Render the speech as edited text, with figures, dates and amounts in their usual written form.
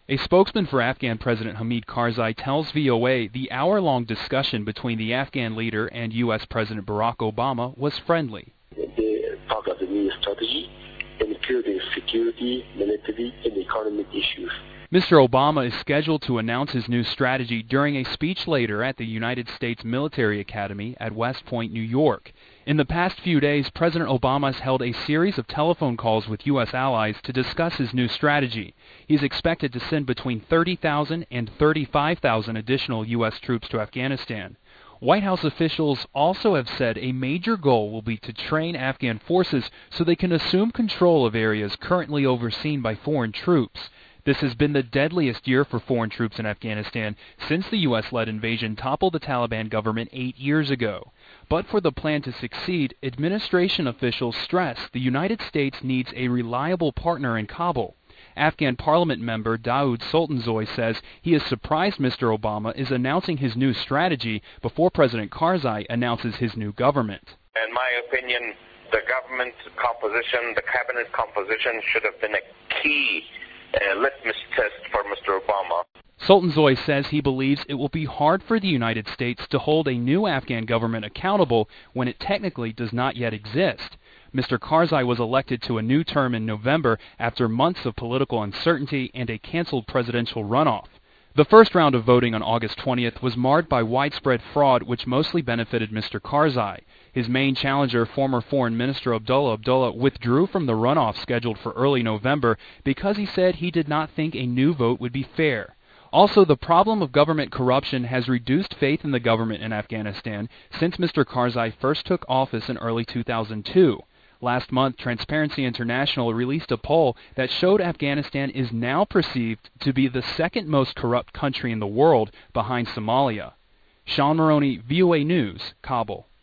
A spokesman for Afghan President Hamid Karzai tells VOA the hour-long discussion between the Afghan leader and U.S. President Barack Obama was friendly. They talk of the new strategy, including security, military, and economic issues. Mr. Obama is scheduled to announce his new strategy during a speech later at the United States Military Academy at West Point, New York. In the past few days, President Obama has held a series of telephone calls with U.S. allies to discuss his new strategy. He is expected to send between 30,000 and 35,000 additional U.S. troops to Afghanistan. White House officials also have said a major goal will be to train Afghan forces so they can assume control of areas currently overseen by foreign troops. This has been the deadliest year for foreign troops in Afghanistan since the U.S.-led invasion toppled the Taliban government 8 years ago. But for the plan to succeed, administration officials stress the United States needs a reliable partner in Kabul. Afghan parliament member Daoud Sultanzoy says he is surprised Mr. Obama is announcing his new strategy before President Karzai announces his new government. In my opinion, the government composition, the cabinet composition should have been a key litmus test for Mr. Obama. Sultanzoy says he believes it will be hard for the United States to hold a new Afghan government accountable when it technically does not yet exist. Mr. Karzai was elected to a new term in November after months of political uncertainty and a canceled presidential runoff. The first round of voting on August 20th was marred by widespread fraud which mostly benefited Mr. Karzai. His main challenger, former Foreign Minister Abdullah Abdullah, withdrew from the runoff scheduled for early November because he said he did not think a new vote would be fair. Also, the problem of government corruption has reduced faith in the government in Afghanistan since Mr. Karzai first took office in early 2002. Last month, Transparency International released a poll that showed Afghanistan is now perceived to be the second most corrupt country in the world behind Somalia. Sean Maroney, VOA News, Kabul.